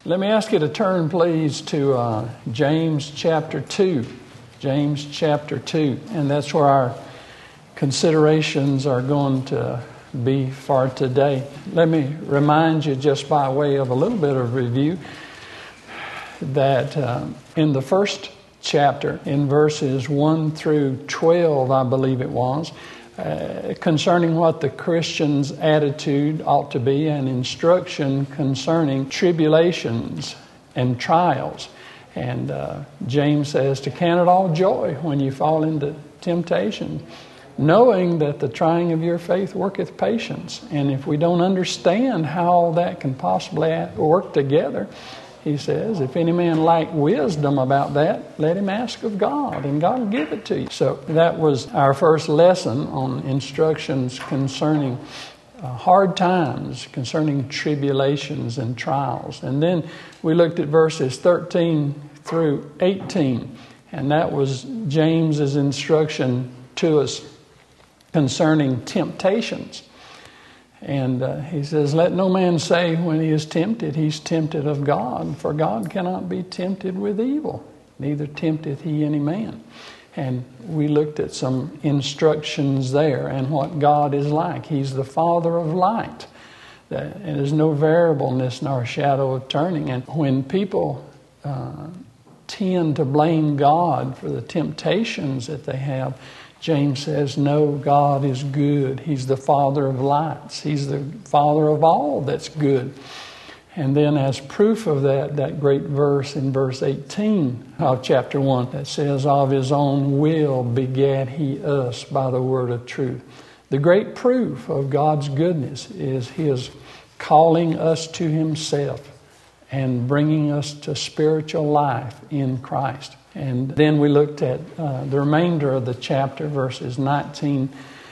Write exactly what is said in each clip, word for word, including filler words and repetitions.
Let me ask you to turn, please, to uh, James chapter two. James chapter two. And that's where our considerations are going to be for today. Let me remind you, just by way of a little bit of review, that uh, in the first chapter, in verses one through twelve, I believe it was, Uh, concerning what the Christian's attitude ought to be, and instruction concerning tribulations and trials. And uh, James says to count it all joy when you fall into temptation, knowing that the trying of your faith worketh patience. And if we don't understand how all that can possibly work together, he says, if any man lack wisdom about that, let him ask of God, and God will give it to you. So that was our first lesson on instructions concerning uh, hard times, concerning tribulations and trials. And then we looked at verses thirteen through eighteen, and that was James's instruction to us concerning temptations. And uh, he says, let no man say when he is tempted, he's tempted of God, for God cannot be tempted with evil, neither tempteth he any man. And we looked at some instructions there and what God is like. He's the Father of light. And there's no variableness nor shadow of turning. And when people uh, tend to blame God for the temptations that they have, James says, no, God is good. He's the Father of lights. He's the Father of all that's good. And then as proof of that, that great verse in verse eighteen of chapter one that says, of his own will begat he us by the word of truth. The great proof of God's goodness is his calling us to himself and bringing us to spiritual life in Christ. And then we looked at uh, the remainder of the chapter, verses nineteen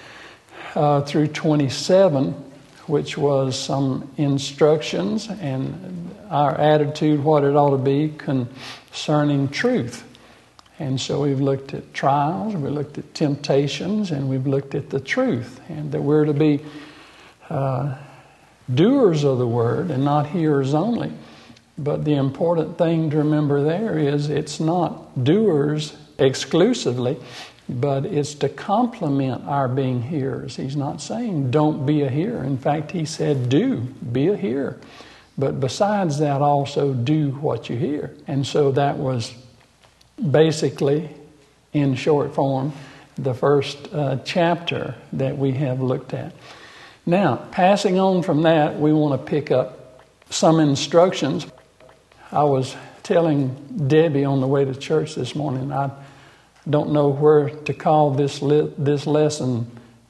uh, through twenty-seven, which was some instructions and our attitude, what it ought to be concerning truth. And so we've looked at trials, we looked at temptations, and we've looked at the truth, and that we're to be uh, doers of the word and not hearers only. But the important thing to remember there is it's not doers exclusively, but it's to complement our being hearers. He's not saying don't be a hearer. In fact, he said do, be a hearer. But besides that, also do what you hear. And so that was basically, in short form, the first uh, chapter that we have looked at. Now, passing on from that, we want to pick up some instructions. I was telling Debbie on the way to church this morning, I don't know where to call this li- this lesson,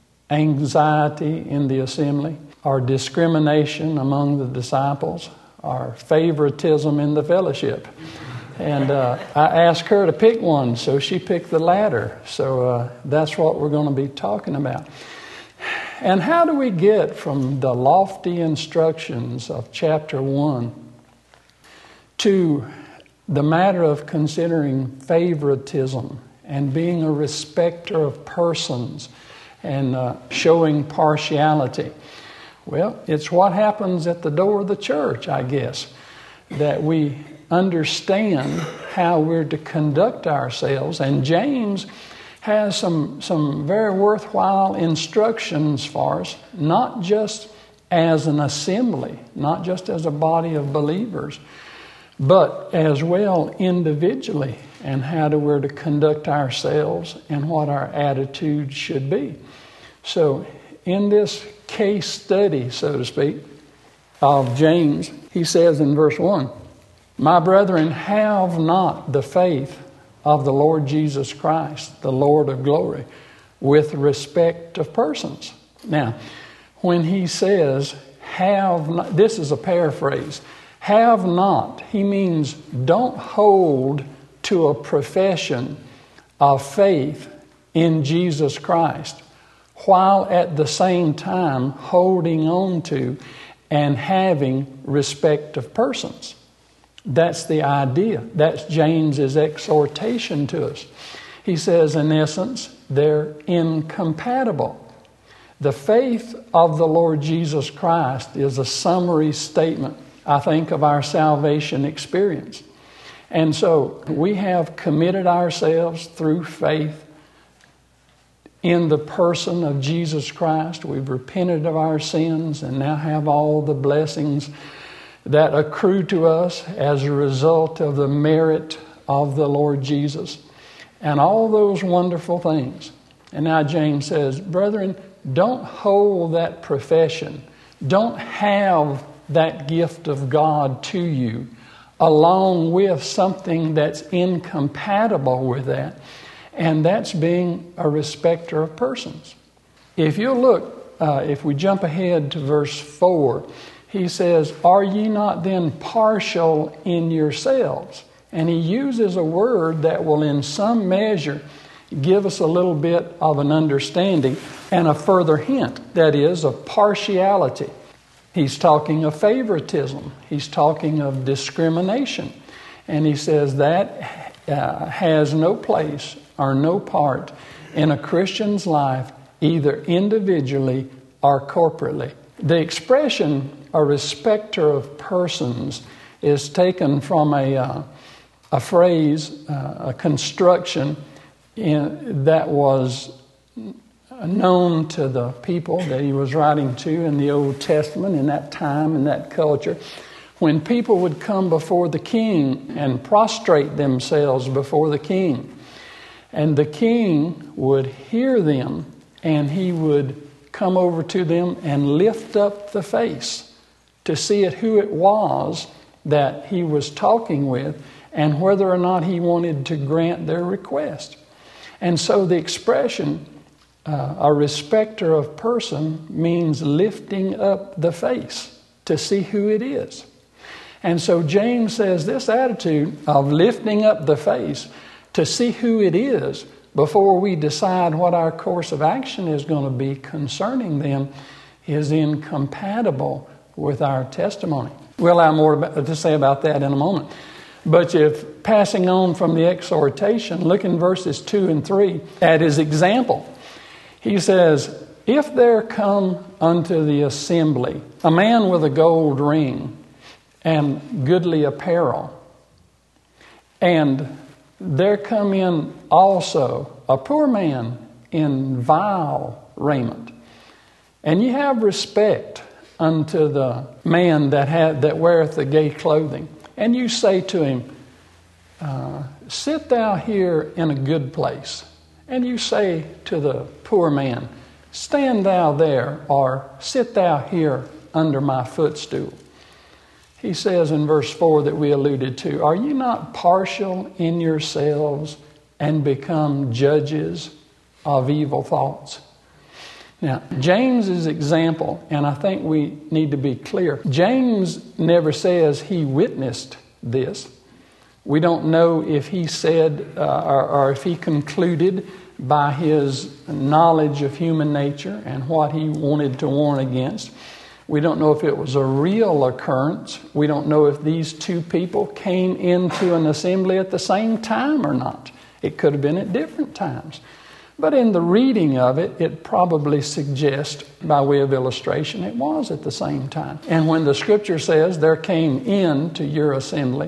anxiety in the assembly, or discrimination among the disciples, or favoritism in the fellowship. And uh, I asked her to pick one, so she picked the latter. So uh, that's what we're going to be talking about. And how do we get from the lofty instructions of chapter one to the matter of considering favoritism and being a respecter of persons and uh, showing partiality? Well, it's what happens at the door of the church, I guess, that we understand how we're to conduct ourselves. And James has some, some very worthwhile instructions for us, not just as an assembly, not just as a body of believers, but as well individually, and how to we're to conduct ourselves and what our attitude should be. So in this case study, so to speak, of James, he says in verse one, my brethren, have not the faith of the Lord Jesus Christ, the Lord of glory, with respect of persons. Now, when he says, have not, this is a paraphrase, have not, he means don't hold to a profession of faith in Jesus Christ, while at the same time holding on to and having respect of persons. That's the idea. That's James's exhortation to us. He says, in essence, they're incompatible. The faith of the Lord Jesus Christ is a summary statement I think of our salvation experience. And so we have committed ourselves through faith in the person of Jesus Christ. We've repented of our sins and now have all the blessings that accrue to us as a result of the merit of the Lord Jesus. And all those wonderful things. And now James says, brethren, don't hold that profession. Don't have that gift of God to you along with something that's incompatible with that. And that's being a respecter of persons. If you look, uh, if we jump ahead to verse four, he says, are ye not then partial in yourselves? And he uses a word that will in some measure give us a little bit of an understanding and a further hint, that is, of partiality. He's talking of favoritism. He's talking of discrimination. And he says that uh, has no place or no part in a Christian's life, either individually or corporately. The expression, a respecter of persons, is taken from a, uh, a phrase, uh, a construction in, that was known to the people that he was writing to in the Old Testament in that time, in that culture, when people would come before the king and prostrate themselves before the king. And the king would hear them and he would come over to them and lift up the face to see it who it was that he was talking with and whether or not he wanted to grant their request. And so the expression, uh, a respecter of person, means lifting up the face to see who it is. And so James says this attitude of lifting up the face to see who it is before we decide what our course of action is going to be concerning them is incompatible with our testimony. We'll have more to say about that in a moment. But if passing on from the exhortation, look in verses two and three at his example. He says, if there come unto the assembly a man with a gold ring and goodly apparel, and there come in also a poor man in vile raiment, and ye have respect unto the man that had, that weareth the gay clothing, and you say to him, uh, sit thou here in a good place, and you say to the poor man, stand thou there, or sit thou here under my footstool. He says in verse four that we alluded to, are you not partial in yourselves and become judges of evil thoughts? Now, James's example, and I think we need to be clear, James never says he witnessed this. We don't know if he said uh, or, or if he concluded by his knowledge of human nature and what he wanted to warn against. We don't know if it was a real occurrence. We don't know if these two people came into an assembly at the same time or not. It could have been at different times. But in the reading of it, it probably suggests, by way of illustration, it was at the same time. And when the scripture says there came into your assembly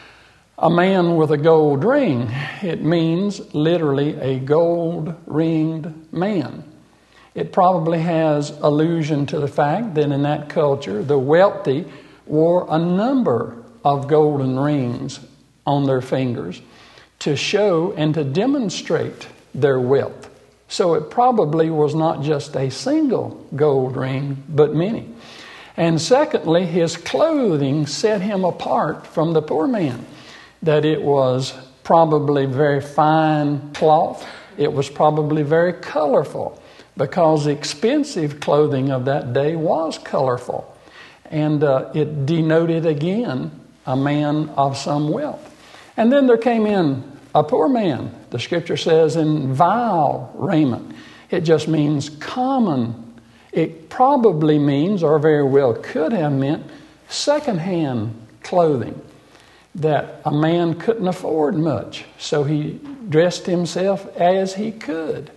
a man with a gold ring, it means literally a gold-ringed man. It probably has allusion to the fact that in that culture, the wealthy wore a number of golden rings on their fingers to show and to demonstrate their wealth. So it probably was not just a single gold ring, but many. And secondly, his clothing set him apart from the poor man, that it was probably very fine cloth. It was probably very colorful, because the expensive clothing of that day was colorful. And uh, it denoted again a man of some wealth. And then there came in a poor man, the scripture says, in vile raiment. It just means common. It probably means, or very well could have meant, secondhand clothing, that a man couldn't afford much, so he dressed himself as he could.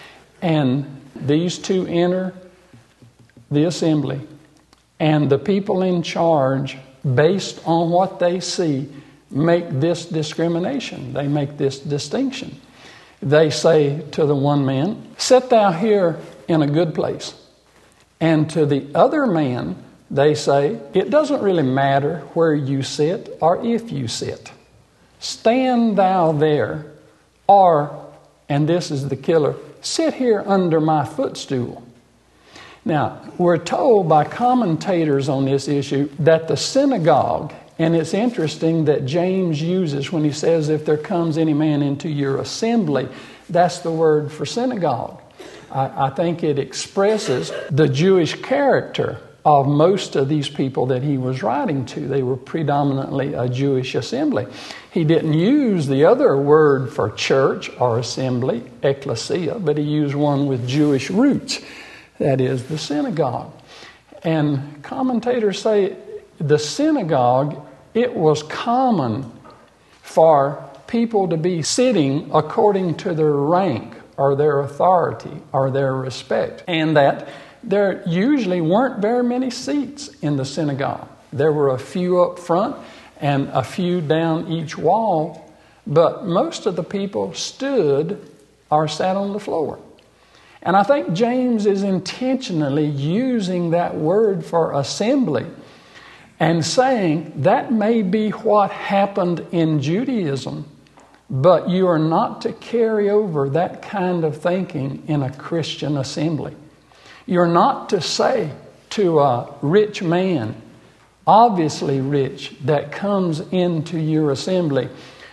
And these two enter the assembly, and the people in charge based on what they see, make this discrimination. They make this distinction. They say to the one man, sit thou here in a good place. And to the other man, they say, it doesn't really matter where you sit or if you sit. Stand thou there, or, and this is the killer, sit here under my footstool. Now, we're told by commentators on this issue that the synagogue, and it's interesting that James uses when he says, if there comes any man into your assembly, that's the word for synagogue. I, I think it expresses the Jewish character of most of these people that he was writing to. They were predominantly a Jewish assembly. He didn't use the other word for church or assembly, ecclesia, but he used one with Jewish roots. That is the synagogue. And commentators say the synagogue, it was common for people to be sitting according to their rank or their authority or their respect. And that there usually weren't very many seats in the synagogue. There were a few up front and a few down each wall, but most of the people stood or sat on the floor. And I think James is intentionally using that word for assembly and saying that may be what happened in Judaism, but you are not to carry over that kind of thinking in a Christian assembly. You're not to say to a rich man, obviously rich, that comes into your assembly,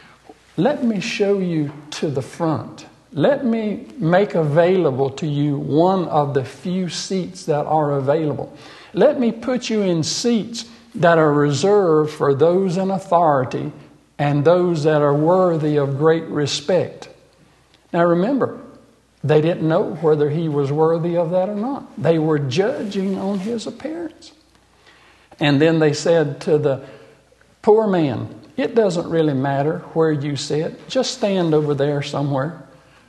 let me show you to the front. Let me make available to you one of the few seats that are available. Let me put you in seats that are reserved for those in authority and those that are worthy of great respect. Now remember, they didn't know whether he was worthy of that or not. They were judging on his appearance. And then they said to the poor man, it doesn't really matter where you sit. Just stand over there somewhere.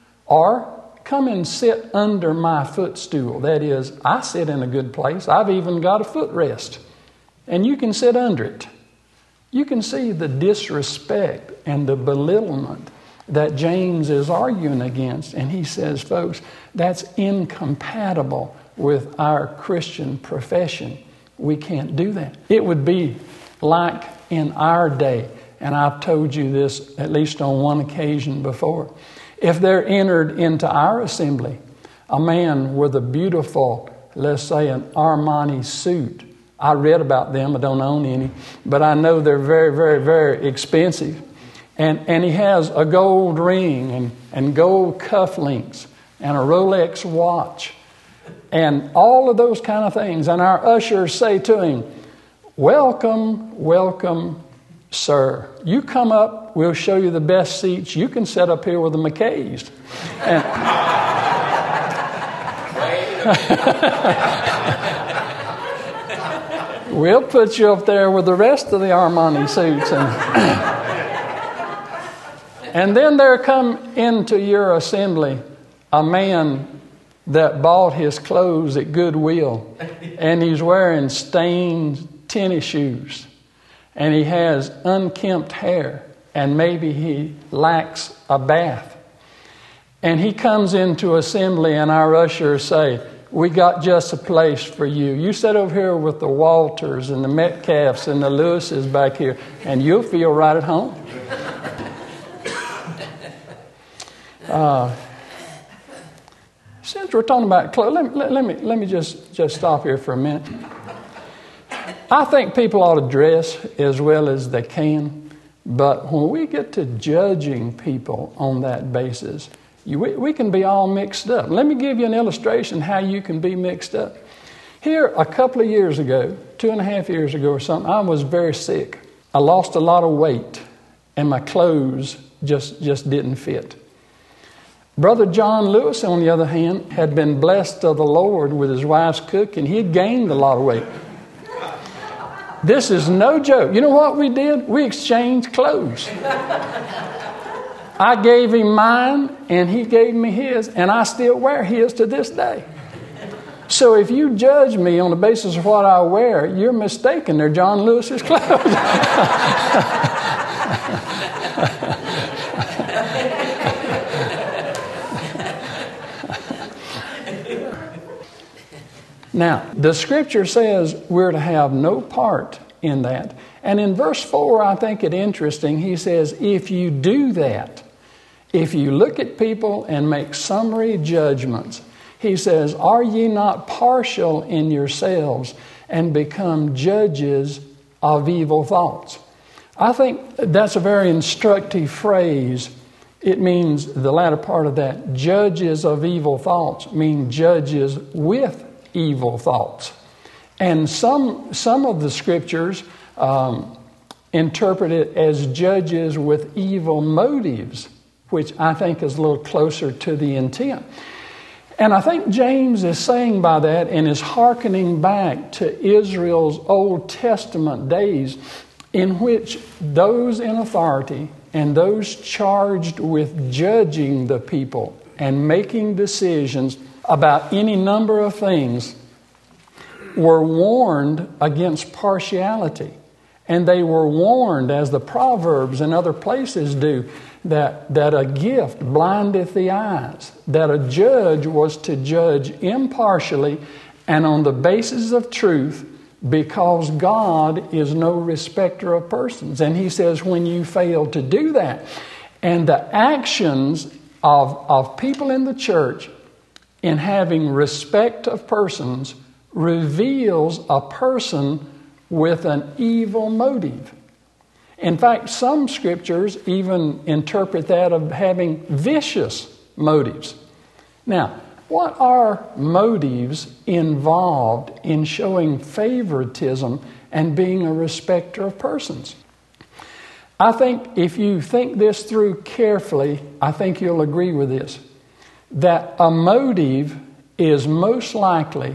Or come and sit under my footstool. That is, I sit in a good place. I've even got a footrest. And you can sit under it. You can see the disrespect and the belittlement that James is arguing against. And he says, folks, that's incompatible with our Christian profession. We can't do that. It would be like in our day, and I've told you this at least on one occasion before, if there entered into our assembly a man with a beautiful, let's say an Armani suit. I read about them, I don't own any, but I know they're very, very, very expensive. And and he has a gold ring and, and gold cufflinks and a Rolex watch and all of those kind of things. And our ushers say to him, welcome, welcome, sir. You come up, we'll show you the best seats. You can sit up here with the McKays. And we'll put you up there with the rest of the Armani suits. And And then there come into your assembly a man that bought his clothes at Goodwill, and he's wearing stained tennis shoes, and he has unkempt hair, and maybe he lacks a bath. And he comes into assembly, and our ushers say, we got just a place for you. You sit over here with the Walters and the Metcalfs and the Lewises back here, and you'll feel right at home. Uh, since we're talking about clothes, let, let, let me let me just, just stop here for a minute. I think people ought to dress as well as they can, but when we get to judging people on that basis, you, we, we can be all mixed up. Let me give you an illustration how you can be mixed up. Here, a couple of years ago, two and a half years ago or something, I was very sick. I lost a lot of weight, and my clothes just, just didn't fit. Brother John Lewis, on the other hand, had been blessed of the Lord with his wife's cook, and he had gained a lot of weight. This is no joke. You know what we did? We exchanged clothes. I gave him mine, and he gave me his, and I still wear his to this day. So if you judge me on the basis of what I wear, you're mistaken. They're John Lewis's clothes. Now, the scripture says we're to have no part in that. And in verse four, I think it interesting. He says, if you do that, if you look at people and make summary judgments, he says, are ye not partial in yourselves and become judges of evil thoughts? I think that's a very instructive phrase. It means the latter part of that. Judges of evil thoughts mean judges with evil thoughts. And some some of the scriptures um, interpret it as judges with evil motives, which I think is a little closer to the intent. And I think James is saying by that and is hearkening back to Israel's Old Testament days, in which those in authority and those charged with judging the people and making decisions about any number of things were warned against partiality. And they were warned, as the Proverbs and other places do, that, that a gift blindeth the eyes, that a judge was to judge impartially and on the basis of truth, because God is no respecter of persons. And he says when you fail to do that, and the actions of, of people in the church in having respect of persons reveals a person with an evil motive. In fact, some scriptures even interpret that of having vicious motives. Now, what are motives involved in showing favoritism and being a respecter of persons? I think if you think this through carefully, I think you'll agree with this, that a motive is most likely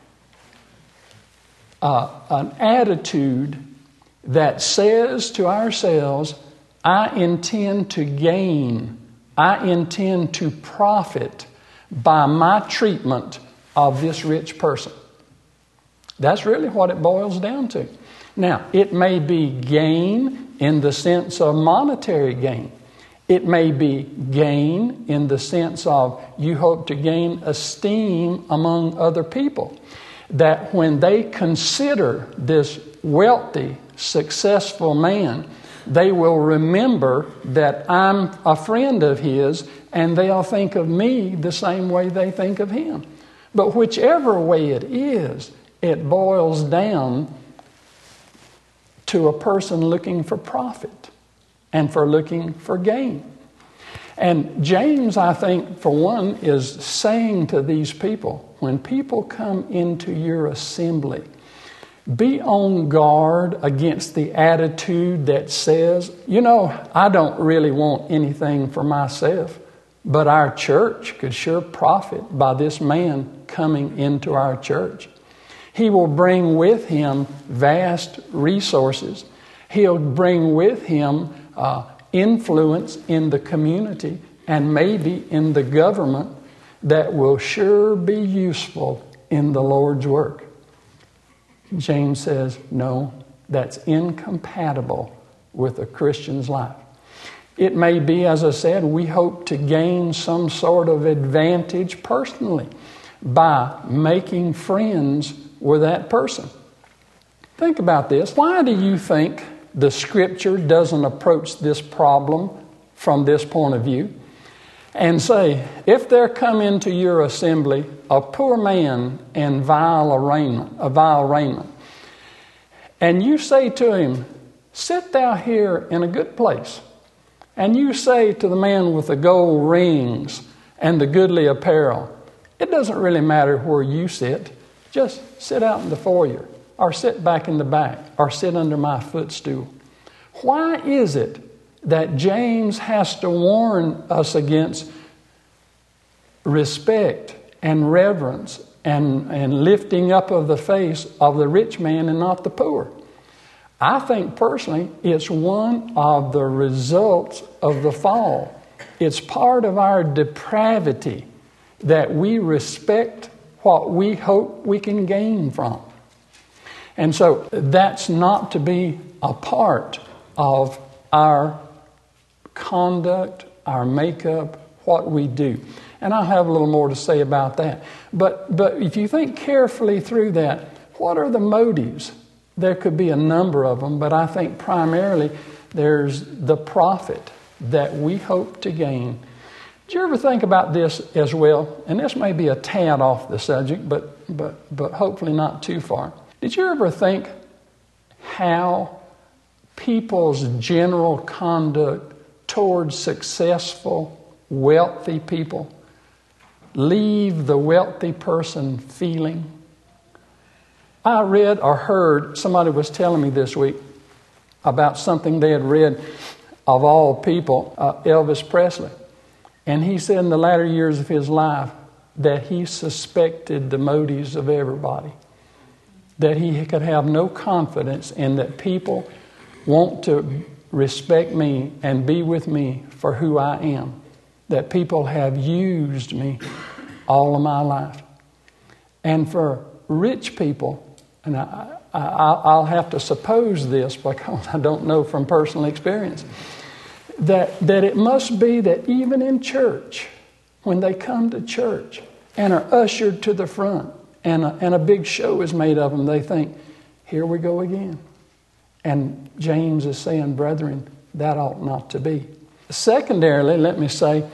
uh, an attitude that says to ourselves, I intend to gain, I intend to profit by my treatment of this rich person. That's really what it boils down to. Now, it may be gain in the sense of monetary gain. It may be gain in the sense of you hope to gain esteem among other people. That when they consider this wealthy, successful man, they will remember that I'm a friend of his, and they'll think of me the same way they think of him. But whichever way it is, it boils down to a person looking for profit and for looking for gain. And James, I think, for one, is saying to these people, when people come into your assembly, be on guard against the attitude that says, you know, I don't really want anything for myself, but our church could sure profit by this man coming into our church. He will bring with him vast resources. He'll bring with him uh, influence in the community and maybe in the government that will sure be useful in the Lord's work. James says, no, that's incompatible with a Christian's life. It may be, as I said, we hope to gain some sort of advantage personally by making friends with that person. Think about this. Why do you think the Scripture doesn't approach this problem from this point of view and say, if there come into your assembly a poor man in vile raiment, a vile raiment, and you say to him, sit thou here in a good place, and you say to the man with the gold rings and the goodly apparel, it doesn't really matter where you sit, just sit out in the foyer, or sit back in the back, or sit under my footstool. Why is it that James has to warn us against respect and reverence and, and lifting up of the face of the rich man and not the poor? I think personally it's one of the results of the fall. It's part of our depravity that we respect what we hope we can gain from. And so that's not to be a part of our conduct, our makeup, what we do. And I'll have a little more to say about that. But but if you think carefully through that, what are the motives? There could be a number of them, but I think primarily there's the profit that we hope to gain. Did you ever think about this as well? And this may be a tad off the subject, but but but hopefully not too far. Did you ever think how people's general conduct towards successful, wealthy people leave the wealthy person feeling? I read or heard, somebody was telling me this week about something they had read of all people, uh, Elvis Presley. And he said in the latter years of his life that he suspected the motives of everybody. That he could have no confidence in that people want to respect me and be with me for who I am. That people have used me all of my life. And for rich people, and I, I, I'll have to suppose this because I don't know from personal experience, that, that it must be that even in church, when they come to church and are ushered to the front and a, and a big show is made of them, they think, here we go again. And James is saying, brethren, that ought not to be. Secondarily, let me say,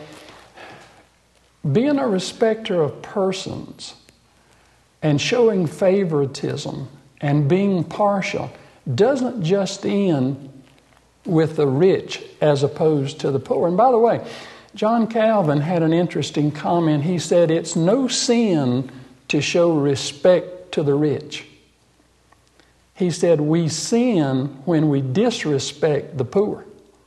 being a respecter of persons and showing favoritism and being partial doesn't just end with the rich as opposed to the poor. And by the way, John Calvin had an interesting comment. He said, it's no sin to show respect to the rich. He said, we sin when we disrespect the poor.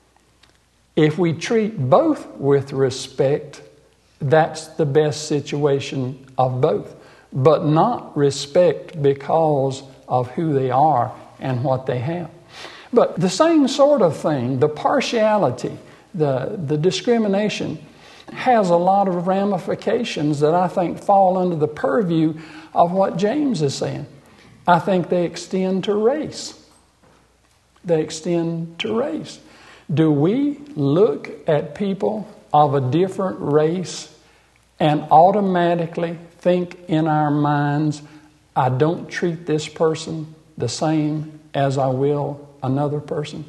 If we treat both with respect, that's the best situation of both. But not respect because of who they are and what they have. But the same sort of thing, the partiality, the, the discrimination, has a lot of ramifications that I think fall under the purview of what James is saying. I think they extend to race. They extend to race. Do we look at people of a different race and automatically think in our minds, I don't treat this person the same as I will another person?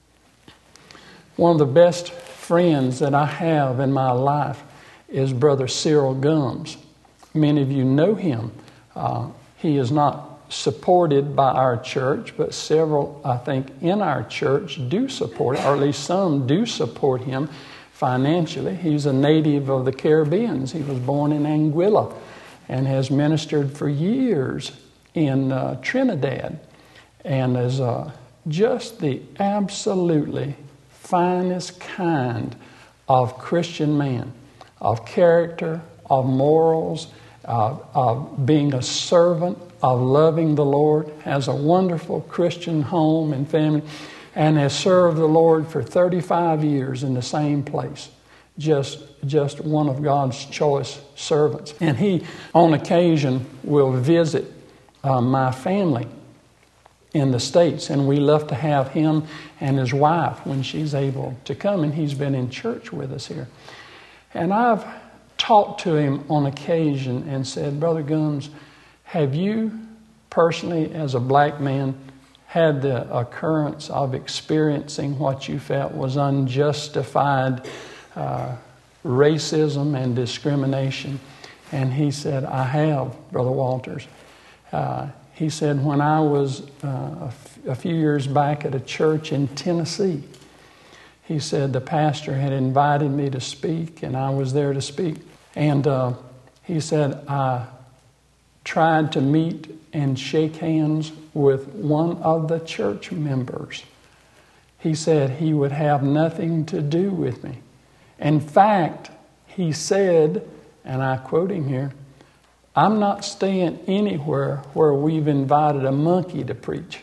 One of the best friends that I have in my life is Brother Cyril Gums. Many of you know him. Uh, he is not supported by our church, but several, I think, in our church do support it, or at least some do support him financially. He's a native of the Caribbean. He was born in Anguilla and has ministered for years in uh, Trinidad, and is uh, just the absolutely finest kind of Christian man, of character, of morals, uh, of being a servant, of loving the Lord, has a wonderful Christian home and family, and has served the Lord for thirty-five years in the same place. Just, just one of God's choice servants. And he, on occasion, will visit uh, my family in the States, and we love to have him and his wife when she's able to come, and he's been in church with us here. And I've talked to him on occasion and said, Brother Gums, have you personally, as a black man, had the occurrence of experiencing what you felt was unjustified uh, racism and discrimination? And he said, I have, Brother Walters. Uh, he said, when I was uh, a, f- a few years back at a church in Tennessee, he said the pastor had invited me to speak, and I was there to speak. And uh, he said, I tried to meet and shake hands with one of the church members. He said he would have nothing to do with me. In fact, he said, and I quote him here, I'm not staying anywhere where we've invited a monkey to preach.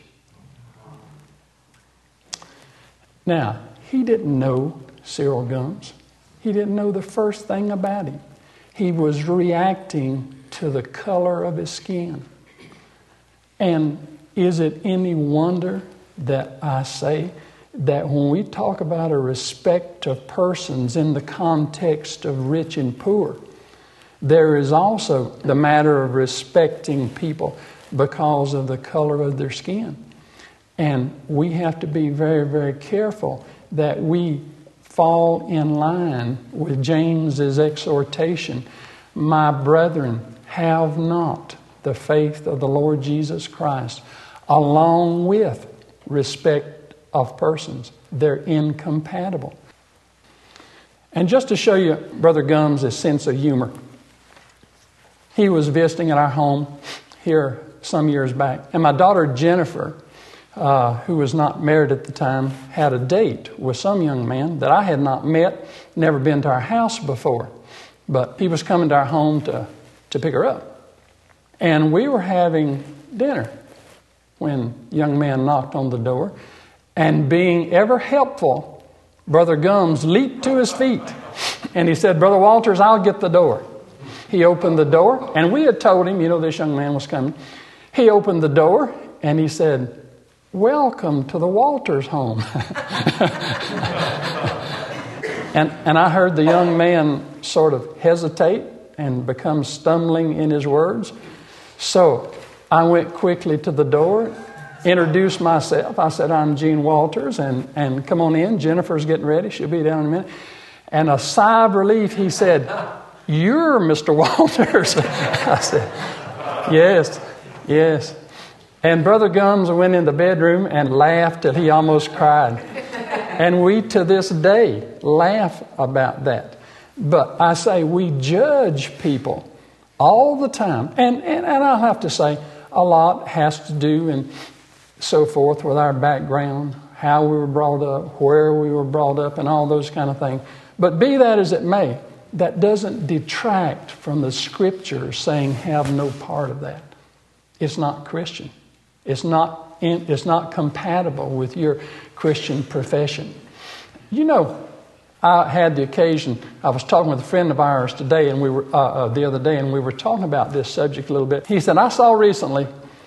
Now, he didn't know Cyril Gums. He didn't know the first thing about him. He was reacting to the color of his skin. And is it any wonder that I say that when we talk about a respect of persons in the context of rich and poor, there is also the matter of respecting people because of the color of their skin. And we have to be very, very careful that we fall in line with James's exhortation. My brethren, have not the faith of the Lord Jesus Christ, along with respect of persons. They're incompatible. And just to show you Brother Gums' sense of humor, he was visiting at our home here some years back. And my daughter Jennifer, uh, who was not married at the time, had a date with some young man that I had not met, never been to our house before. But he was coming to our home to, to pick her up. And we were having dinner when a young man knocked on the door. And being ever helpful, Brother Gums leaped to his feet. And he said, Brother Walters, I'll get the door. He opened the door. And we had told him, you know, this young man was coming. He opened the door and he said, welcome to the Walters home. and, and I heard the young man sort of hesitate and become stumbling in his words. So I went quickly to the door, introduced myself. I said, I'm Gene Walters, and, and come on in. Jennifer's getting ready. She'll be down in a minute. And a sigh of relief, he said, you're Mister Walters. I said, yes, yes. And Brother Gums went in the bedroom and laughed till he almost cried. And we, to this day, laugh about that. But I say we judge people all the time. And, and, and I'll have to say, a lot has to do and so forth with our background, how we were brought up, where we were brought up, and all those kind of things. But be that as it may, that doesn't detract from the Scripture saying have no part of that. It's not Christian. It's not in, it's not compatible with your Christian profession. You know, I had the occasion, I was talking with a friend of ours today, and we were uh, uh, the other day, and we were talking about this subject a little bit. He said, I saw recently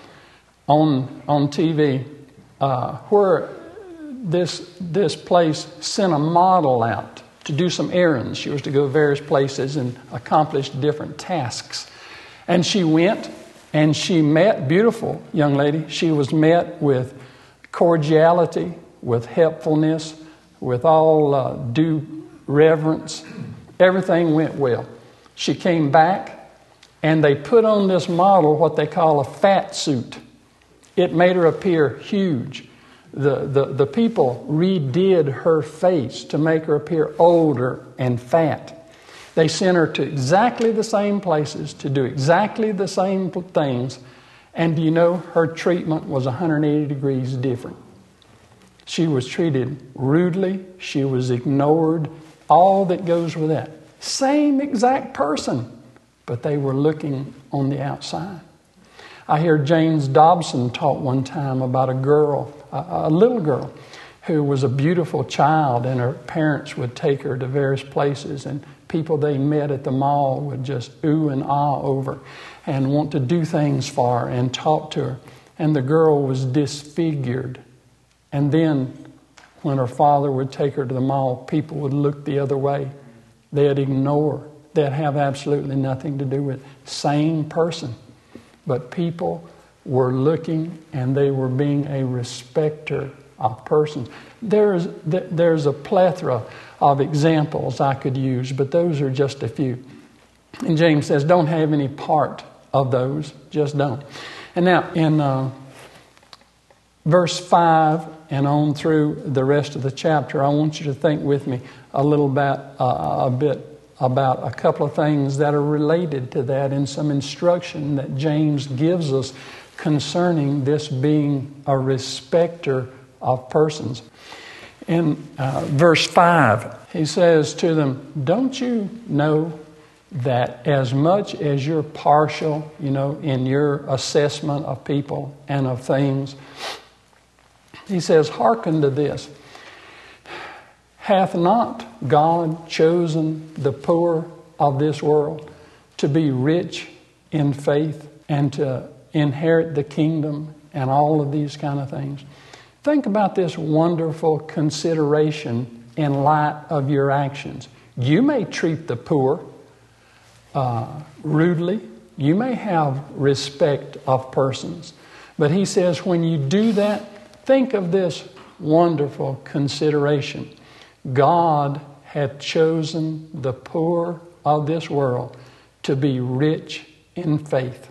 on on T V uh, where this this place sent a model out to do some errands. She was to go various places and accomplish different tasks. And she went and she met, beautiful young lady, she was met with cordiality, with helpfulness, with all uh, due reverence. Everything went well. She came back and they put on this model what they call a fat suit. It made her appear huge. The, the, the people redid her face to make her appear older and fat. They sent her to exactly the same places to do exactly the same things. And you know, her treatment was one hundred eighty degrees different. She was treated rudely. She was ignored. All that goes with that. Same exact person, but they were looking on the outside. I hear James Dobson talk one time about a girl, a, a little girl, who was a beautiful child, and her parents would take her to various places, and people they met at the mall would just ooh and ah over and want to do things for her and talk to her. And the girl was disfigured. And then when her father would take her to the mall, people would look the other way. They'd ignore. They'd have absolutely nothing to do with it. Same person. But people were looking and they were being a respecter of persons. There's, there's a plethora of examples I could use, but those are just a few. And James says, don't have any part of those. Just don't. And now in uh, verse five and on through the rest of the chapter, I want you to think with me a little bit, uh, a bit about a couple of things that are related to that and some instruction that James gives us concerning this being a respecter of persons. In uh, verse five, he says to them, don't you know that as much as you're partial, you know, in your assessment of people and of things, he says, hearken to this. Hath not God chosen the poor of this world to be rich in faith and to inherit the kingdom and all of these kind of things. Think about this wonderful consideration in light of your actions. You may treat the poor uh, rudely. You may have respect of persons. But he says when you do that, think of this wonderful consideration. God hath chosen the poor of this world to be rich in faith.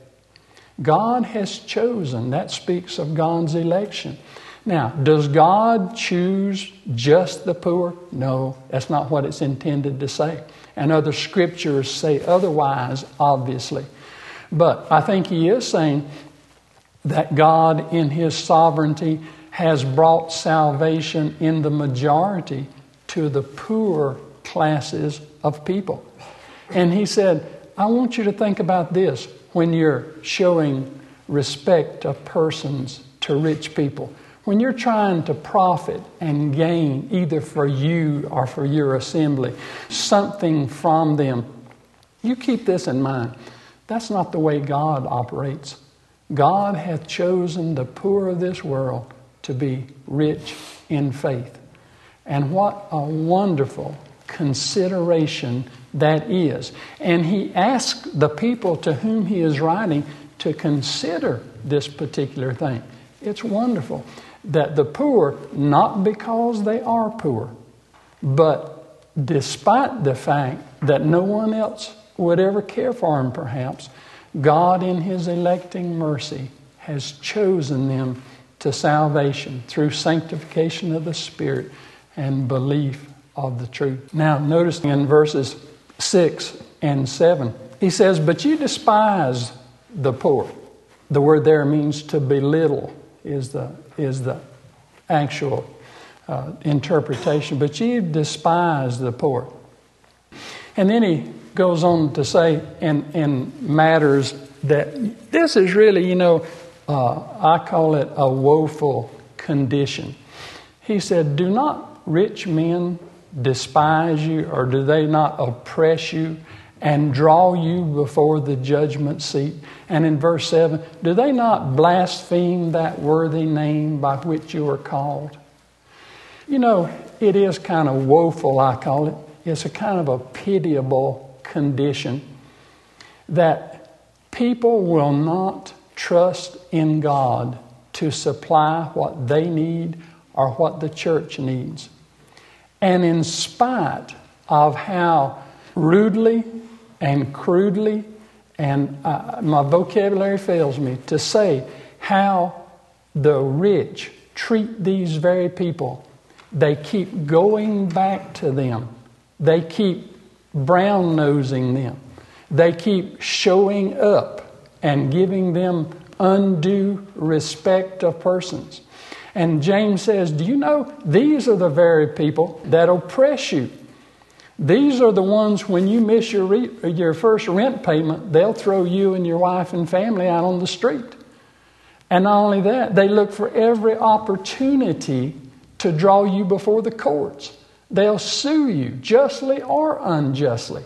God has chosen. That speaks of God's election. Now, does God choose just the poor? No, that's not what it's intended to say. And other scriptures say otherwise, obviously. But I think he is saying that God in his sovereignty has brought salvation in the majority to the poor classes of people. And he said, I want you to think about this when you're showing respect of persons to rich people. When you're trying to profit and gain, either for you or for your assembly, something from them, you keep this in mind. That's not the way God operates. God hath chosen the poor of this world to be rich in faith. And what a wonderful consideration that is. And he asks the people to whom he is writing to consider this particular thing. It's wonderful that the poor, not because they are poor, but despite the fact that no one else would ever care for them perhaps, God in his electing mercy has chosen them to salvation through sanctification of the Spirit and belief of the truth. Now, notice in verses six and seven, he says, but you despise the poor. The word there means to belittle is the, is the actual uh, interpretation. But you despise the poor. And then he goes on to say in, in matters that this is really, you know, uh, I call it a woeful condition. He said, do not rich men despise you, or do they not oppress you and draw you before the judgment seat? And in verse seven, do they not blaspheme that worthy name by which you are called? You know, it is kind of woeful, I call it. It's a kind of a pitiable condition that people will not trust in God to supply what they need or what the church needs. And in spite of how rudely and crudely, and uh, my vocabulary fails me, to say how the rich treat these very people, they keep going back to them. They keep brown-nosing them. They keep showing up and giving them undue respect of persons. And James says, do you know, these are the very people that oppress you. These are the ones, when you miss your re- your first rent payment, they'll throw you and your wife and family out on the street. And not only that, they look for every opportunity to draw you before the courts. They'll sue you, justly or unjustly.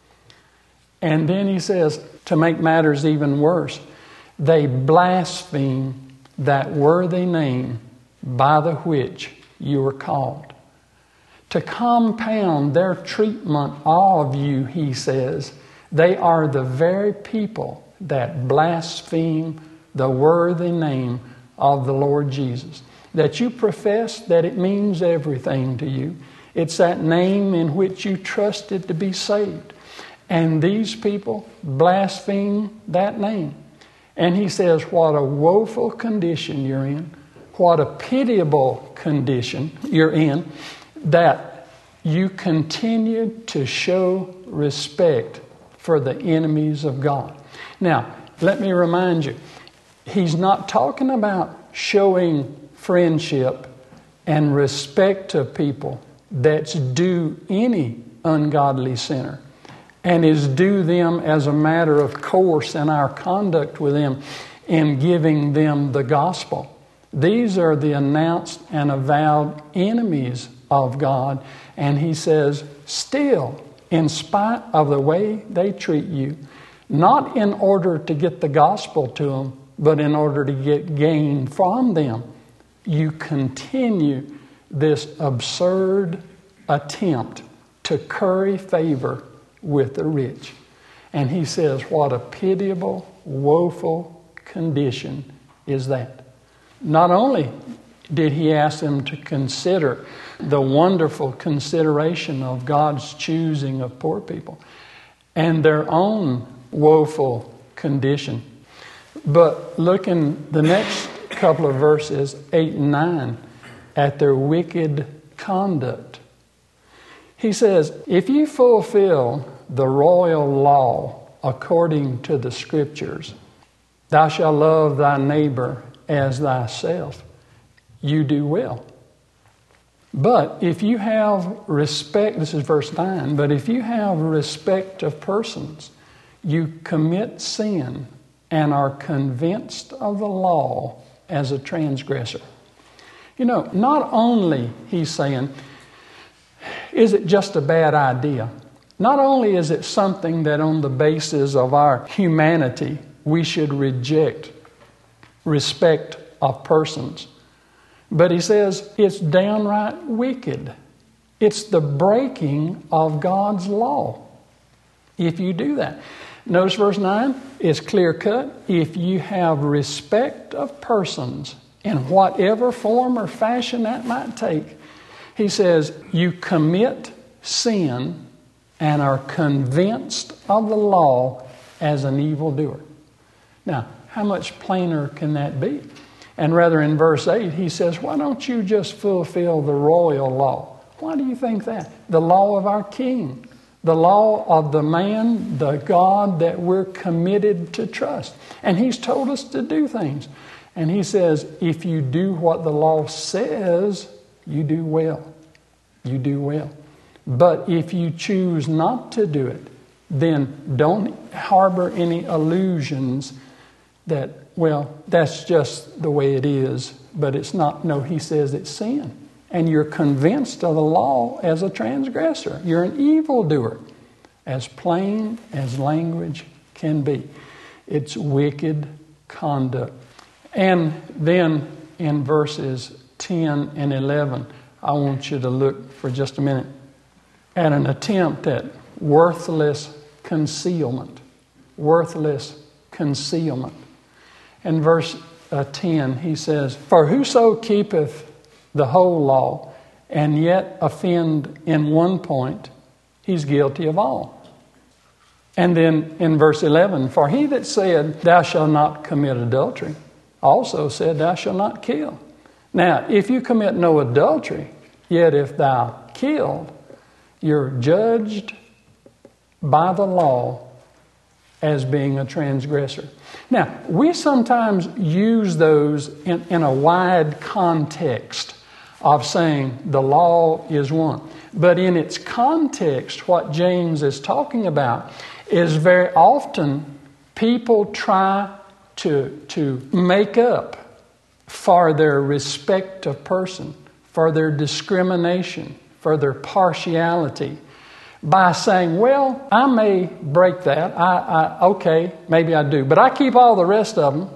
And then he says, to make matters even worse, they blaspheme that worthy name by the which you were called. To compound their treatment of you, he says, they are the very people that blaspheme the worthy name of the Lord Jesus. That you profess that it means everything to you. It's that name in which you trusted to be saved. And these people blaspheme that name. And he says, what a woeful condition you're in. What a pitiable condition you're in, that you continue to show respect for the enemies of God. Now, let me remind you, he's not talking about showing friendship and respect to people that's due any ungodly sinner and is due them as a matter of course in our conduct with them in giving them the gospel. These are the announced and avowed enemies of God. And he says, still, in spite of the way they treat you, not in order to get the gospel to them, but in order to get gain from them. You continue this absurd attempt to curry favor with the rich. And he says, what a pitiable, woeful condition is that. Not only did he ask them to consider the wonderful consideration of God's choosing of poor people and their own woeful condition, but look in the next couple of verses, eight and nine, at their wicked conduct. He says, if you fulfill the royal law according to the Scriptures, thou shalt love thy neighbor as thyself, you do well. But if you have respect, this is verse nine, but if you have respect of persons, you commit sin and are convinced of the law as a transgressor. You know, not only, he's saying, is it just a bad idea? Not only is it something that on the basis of our humanity we should reject respect of persons, but he says it's downright wicked. It's the breaking of God's law if you do that. Notice verse nine is clear cut. If you have respect of persons in whatever form or fashion that might take, he says you commit sin and are convinced of the law as an evildoer. Now, how much plainer can that be? And rather in verse eight, he says, why don't you just fulfill the royal law? Why do you think that? The law of our King. The law of the man, the God that we're committed to trust. And he's told us to do things. And he says, if you do what the law says, you do well. You do well. But if you choose not to do it, then don't harbor any illusions that, well, that's just the way it is, but it's not. No, he says it's sin. And you're convinced of the law as a transgressor. You're an evildoer, as plain as language can be. It's wicked conduct. And then in verses ten and eleven, I want you to look for just a minute at an attempt at worthless concealment. Worthless concealment. In verse uh, ten, he says, for whoso keepeth the whole law and yet offend in one point, he's guilty of all. And then in verse eleven, for he that said, thou shalt not commit adultery, also said, thou shalt not kill. Now, if you commit no adultery, yet if thou killed, you're judged by the law as being a transgressor. Now, we sometimes use those in, in a wide context of saying the law is one. But in its context, what James is talking about is very often people try to, to make up for their respect of person, for their discrimination, for their partiality, by saying, well, I may break that. I, I okay, maybe I do. But I keep all the rest of them.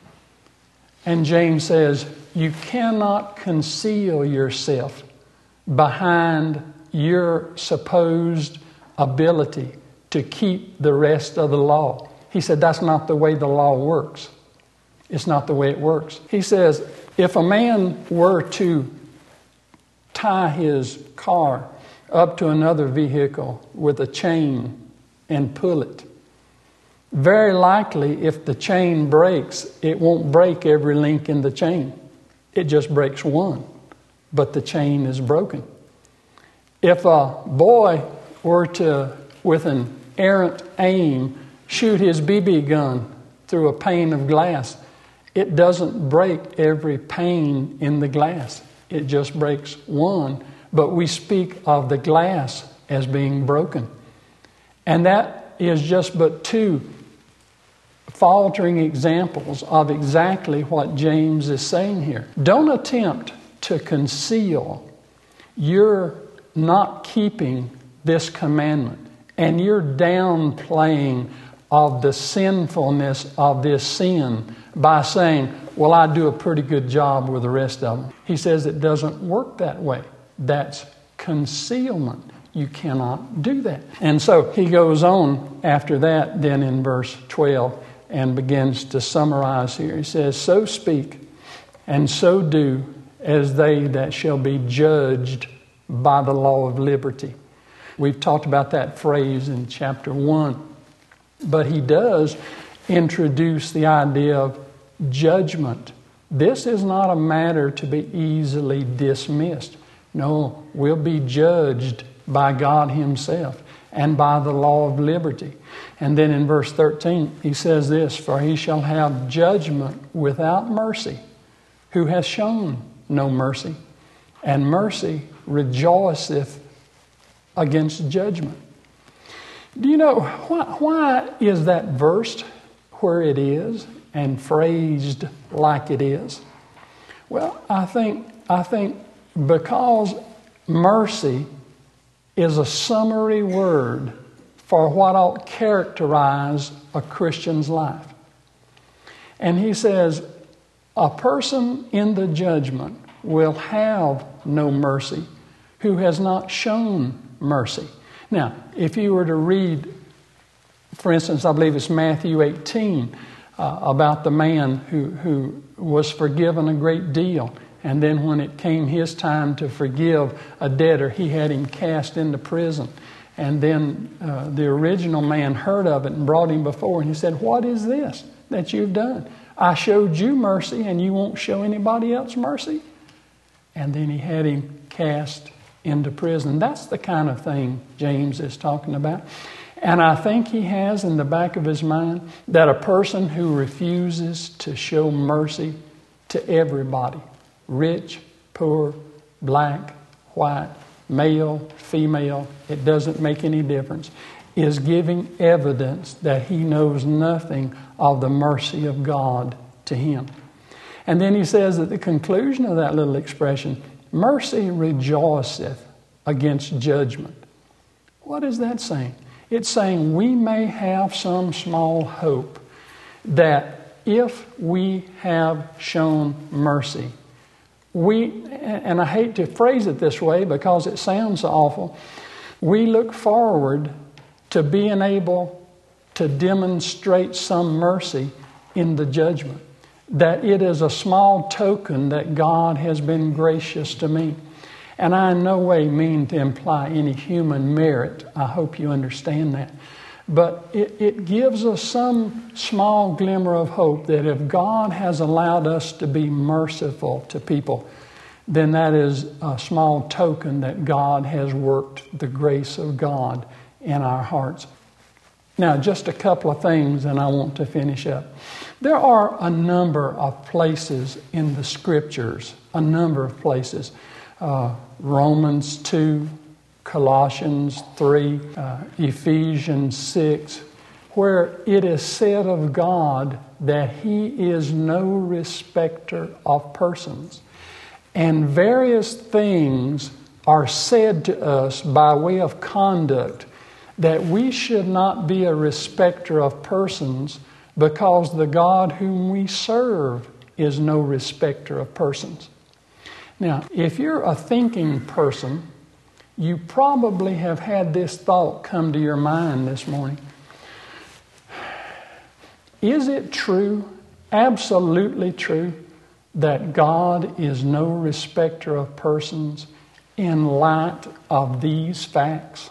And James says, you cannot conceal yourself behind your supposed ability to keep the rest of the law. He said, that's not the way the law works. It's not the way it works. He says, if a man were to tie his car up to another vehicle with a chain and pull it, very likely if the chain breaks, it won't break every link in the chain. It just breaks one, but the chain is broken. If a boy were to, with an errant aim, shoot his B B gun through a pane of glass, it doesn't break every pane in the glass. It just breaks one. But we speak of the glass as being broken. And that is just but two faltering examples of exactly what James is saying here. Don't attempt to conceal you're not keeping this commandment, and you're downplaying of the sinfulness of this sin by saying, well, I do a pretty good job with the rest of them. He says it doesn't work that way. That's concealment. You cannot do that. And so he goes on after that then in verse twelve and begins to summarize here. He says, so speak and so do as they that shall be judged by the law of liberty. We've talked about that phrase in chapter one. But he does introduce the idea of judgment. This is not a matter to be easily dismissed. No, we'll be judged by God himself and by the law of liberty. And then in verse thirteen, he says this, for he shall have judgment without mercy, who hath shown no mercy, and mercy rejoiceth against judgment. Do you know why, why is that versed where it is and phrased like it is? Well, I think I think because mercy is a summary word for what ought to characterize a Christian's life. And he says, a person in the judgment will have no mercy who has not shown mercy. Now, if you were to read, for instance, I believe it's Matthew eighteen, uh, about the man who, who was forgiven a great deal. And then when it came his time to forgive a debtor, he had him cast into prison. And then uh, the original man heard of it and brought him before. And he said, what is this that you've done? I showed you mercy and you won't show anybody else mercy? And then he had him cast into prison. That's the kind of thing James is talking about. And I think he has in the back of his mind that a person who refuses to show mercy to everybody, rich, poor, black, white, male, female, it doesn't make any difference, is giving evidence that he knows nothing of the mercy of God to him. And then he says at the conclusion of that little expression, mercy rejoiceth against judgment. What is that saying? It's saying we may have some small hope that if we have shown mercy, we, and I hate to phrase it this way because it sounds awful, we look forward to being able to demonstrate some mercy in the judgment. That it is a small token that God has been gracious to me. And I in no way mean to imply any human merit. I hope you understand that. But it, it gives us some small glimmer of hope that if God has allowed us to be merciful to people, then that is a small token that God has worked the grace of God in our hearts. Now, just a couple of things and I want to finish up. There are a number of places in the Scriptures, a number of places. Uh, Romans two, Colossians three, uh, Ephesians six, where it is said of God that He is no respecter of persons. And various things are said to us by way of conduct that we should not be a respecter of persons because the God whom we serve is no respecter of persons. Now, if you're a thinking person, you probably have had this thought come to your mind this morning. Is it true, absolutely true, that God is no respecter of persons in light of these facts?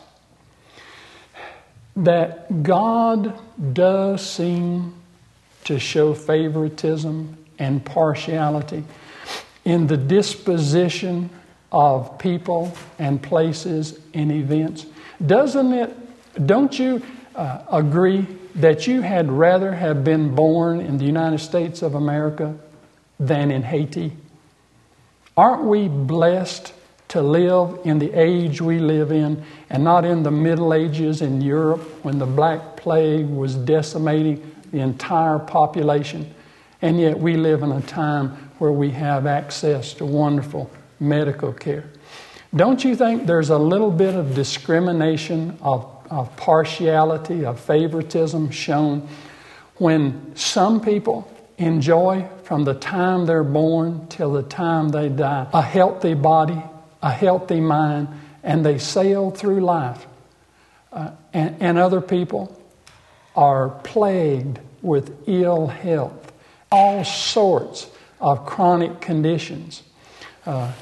That God does seem to show favoritism and partiality in the disposition of people and places and events. Doesn't it, don't you uh, agree that you had rather have been born in the United States of America than in Haiti? Aren't we blessed to live in the age we live in and not in the Middle Ages in Europe when the Black Plague was decimating the entire population? And yet we live in a time where we have access to wonderful medical care. Don't you think there's a little bit of discrimination of, of partiality, of favoritism shown when some people enjoy from the time they're born till the time they die a healthy body, a healthy mind, and they sail through life. Uh, and, and other people are plagued with ill health, all sorts of chronic conditions. Uh,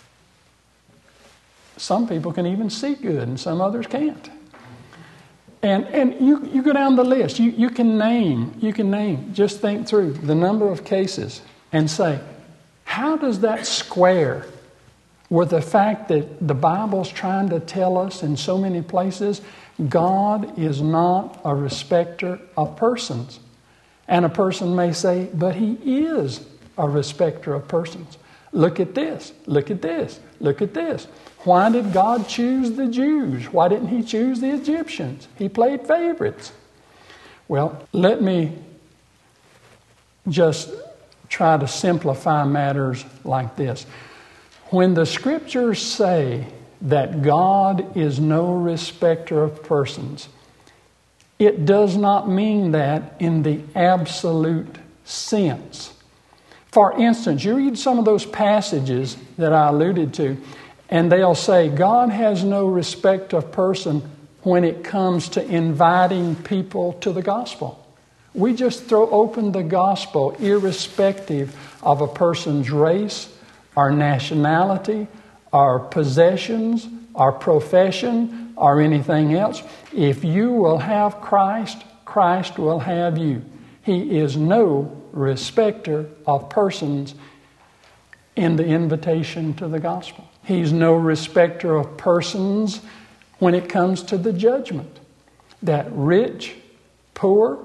some people can even see good and some others can't. And and you, you go down the list. You, you can name, you can name, just think through the number of cases and say, how does that square with the fact that the Bible's trying to tell us in so many places God is not a respecter of persons? And a person may say, but He is a respecter of persons. Look at this, look at this, look at this. Why did God choose the Jews? Why didn't He choose the Egyptians? He played favorites. Well, let me just try to simplify matters like this. When the Scriptures say that God is no respecter of persons, it does not mean that in the absolute sense. For instance, you read some of those passages that I alluded to, and they'll say God has no respect of person when it comes to inviting people to the gospel. We just throw open the gospel irrespective of a person's race, our nationality, our possessions, our profession, or anything else. If you will have Christ, Christ will have you. He is no respecter of persons in the invitation to the gospel. He's no respecter of persons when it comes to the judgment. That rich, poor,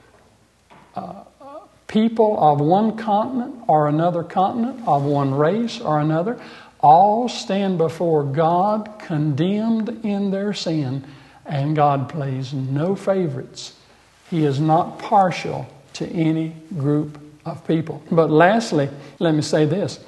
uh, people of one continent or another continent, of one race or another, all stand before God condemned in their sin, and God plays no favorites. He is not partial to any group of people. But lastly, let me say this.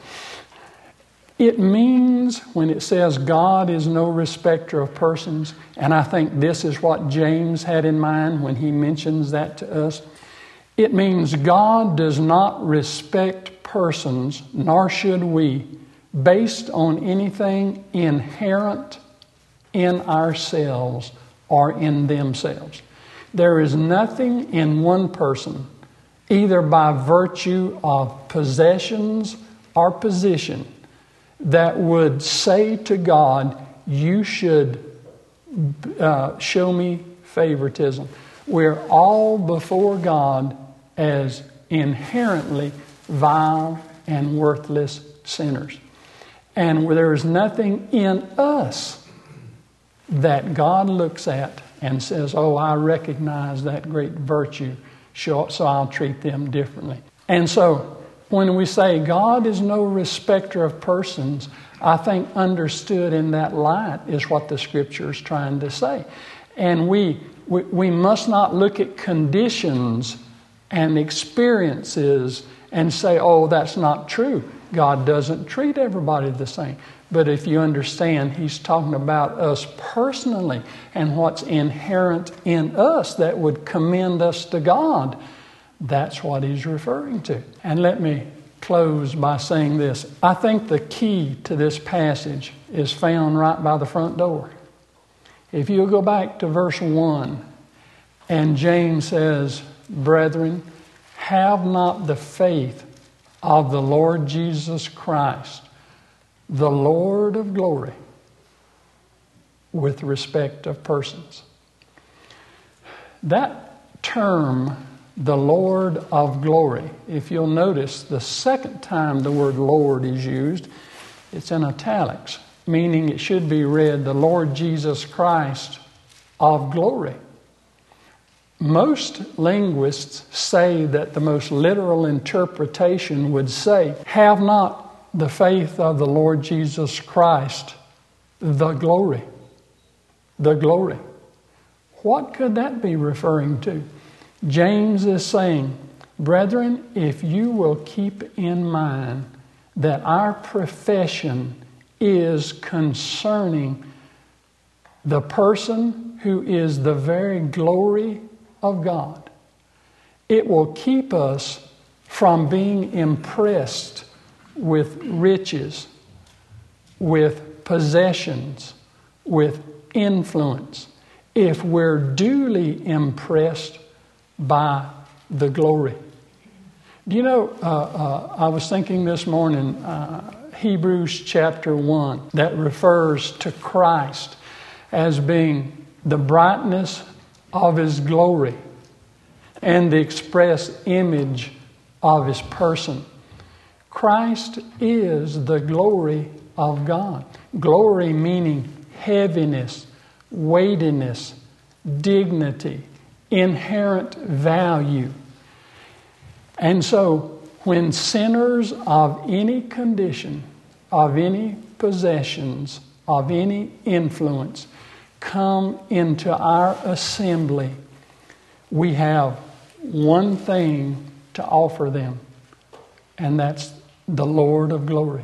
It means when it says God is no respecter of persons, and I think this is what James had in mind when he mentions that to us, it means God does not respect persons, nor should we, based on anything inherent in ourselves or in themselves. There is nothing in one person, either by virtue of possessions or position, that would say to God, you should uh, show me favoritism. We're all before God as inherently vile and worthless sinners. And there is nothing in us that God looks at and says, oh, I recognize that great virtue, so I'll treat them differently. And so, when we say God is no respecter of persons, I think understood in that light is what the Scripture is trying to say. And we, we we must not look at conditions and experiences and say, oh, that's not true. God doesn't treat everybody the same. But if you understand, He's talking about us personally and what's inherent in us that would commend us to God. That's what He's referring to. And let me close by saying this. I think the key to this passage is found right by the front door. If you go back to verse one, and James says, brethren, have not the faith of the Lord Jesus Christ, the Lord of glory, with respect of persons. That term, the Lord of glory, if you'll notice, the second time the word Lord is used, it's in italics, meaning it should be read, the Lord Jesus Christ of glory. Most linguists say that the most literal interpretation would say, have not the faith of the Lord Jesus Christ, the glory. The glory. What could that be referring to? James is saying, brethren, if you will keep in mind that our profession is concerning the person who is the very glory of God. It will keep us from being impressed with riches, with possessions, with influence, if we're duly impressed by the glory. Do you know, uh, uh, I was thinking this morning, uh, Hebrews chapter one, that refers to Christ as being the brightness of His glory and the express image of His person. Christ is the glory of God. Glory meaning heaviness, weightiness, dignity, inherent value. And so, when sinners of any condition, of any possessions, of any influence come into our assembly, we have one thing to offer them, and that's the Lord of glory.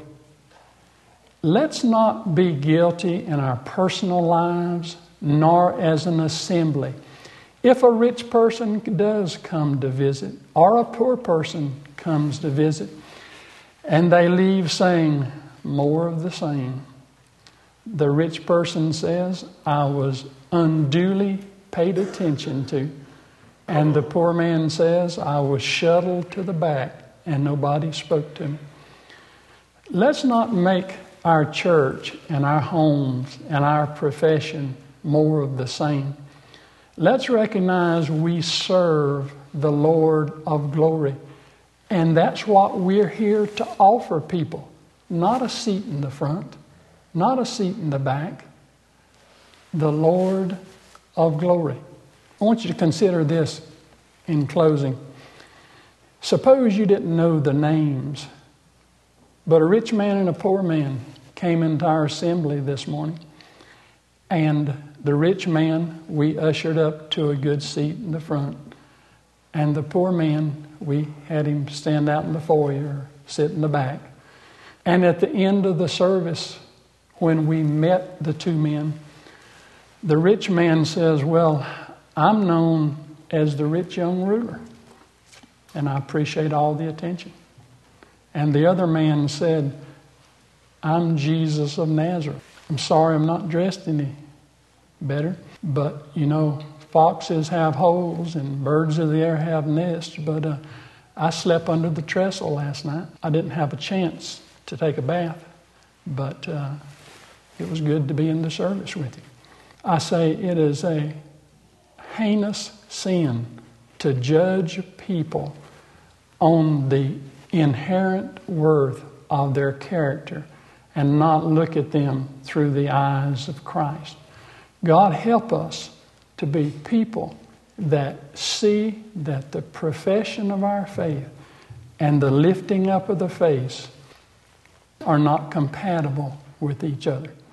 Let's not be guilty in our personal lives, nor as an assembly. If a rich person does come to visit, or a poor person comes to visit, and they leave saying, more of the same, the rich person says, I was unduly paid attention to. And the poor man says, I was shuttled to the back and nobody spoke to me. Let's not make our church and our homes and our profession more of the same. Let's recognize we serve the Lord of glory. And that's what we're here to offer people. Not a seat in the front, not a seat in the back. The Lord of glory. I want you to consider this in closing. Suppose you didn't know the names, but a rich man and a poor man came into our assembly this morning. And the rich man, we ushered up to a good seat in the front. And the poor man, we had him stand out in the foyer or sit in the back. And at the end of the service, when we met the two men, the rich man says, well, I'm known as the rich young ruler, and I appreciate all the attention. And the other man said, I'm Jesus of Nazareth. I'm sorry I'm not dressed any better, but you know, foxes have holes and birds of the air have nests, but uh, I slept under the trestle last night. I didn't have a chance to take a bath, but uh, it was good to be in the service with you. I say it is a heinous sin to judge people on the inherent worth of their character and not look at them through the eyes of Christ. God help us to be people that see that the profession of our faith and the lifting up of the face are not compatible with each other.